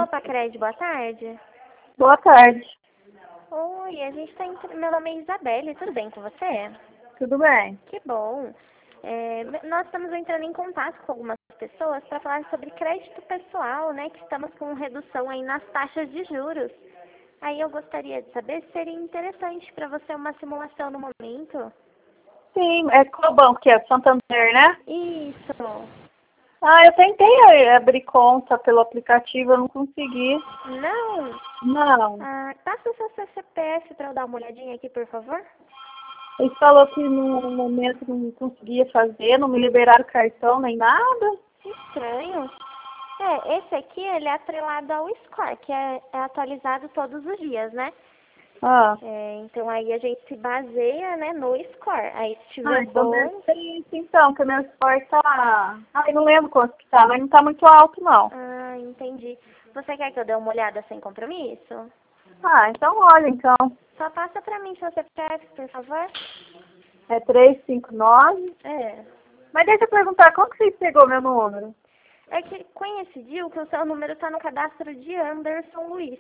Opa, Cred, boa tarde. Boa tarde. Oi, a gente tá meu nome é Isabelle, tudo bem com você? Tudo bem? Que bom. Nós estamos entrando em contato com algumas pessoas para falar sobre crédito pessoal, né? Que estamos com redução aí nas taxas de juros. Aí eu gostaria de saber se seria interessante para você uma simulação no momento. Sim, qual banco que é? Santander, né? Isso. Eu tentei abrir conta pelo aplicativo, eu não consegui. Não? Não. Passa o seu CPF para eu dar uma olhadinha aqui, por favor. Ele falou que no momento não conseguia fazer, não me liberaram cartão nem nada. Estranho. Esse aqui, ele é atrelado ao score, que é atualizado todos os dias, né? Então aí a gente se baseia, né, no score. Aí se tiver Então bom... deve ser isso então, que o meu score tá... eu não lembro quanto que tá, mas não tá muito alto não. Entendi. Você quer que eu dê uma olhada sem compromisso? Então olha então. Só passa pra mim seu CPF, por favor. É 359. É. Mas deixa eu perguntar, como que você pegou meu número? É que coincidiu que o seu número tá no cadastro de Anderson Luiz.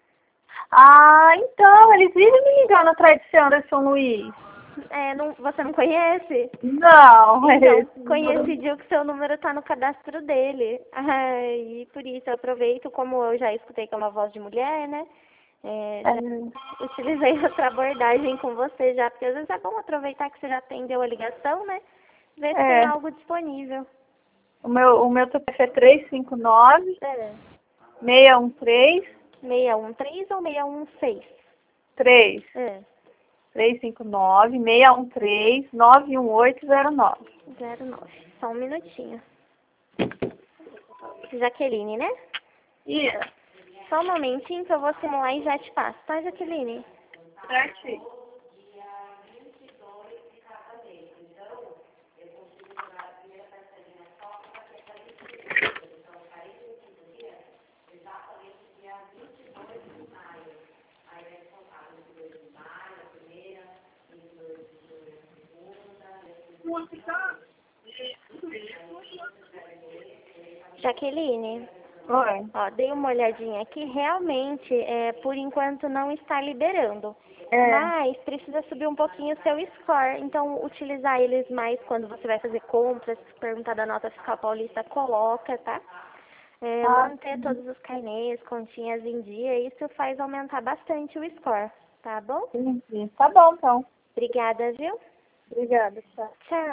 Então, eles vivem me ligando atrás de Anderson Luiz. Você não conhece? Não, Então, coincidiu que seu número tá no cadastro dele. E por isso eu aproveito, como eu já escutei que é uma voz de mulher, né? Já utilizei outra abordagem com você já, porque às vezes é bom aproveitar que você já atendeu a ligação, né? Ver se tem algo disponível. O meu CPF é 359 613 613 ou 616? 3 359 613 91809. 09. Só um minutinho. Jaqueline, né? Isso. Só um momentinho que eu vou simular e já te passo, tá, Jaqueline? Certinho. Jaqueline, Oi. dei uma olhadinha aqui, realmente, por enquanto não está liberando. Mas precisa subir um pouquinho o seu score, então utilizar eles mais quando você vai fazer compras, perguntar da nota fiscal paulista, coloca, tá? Manter todos os carnês, continhas em dia, isso faz aumentar bastante o score, tá bom? Entendi. Tá bom, então. Obrigada, viu? Obrigada, tchau. Tchau.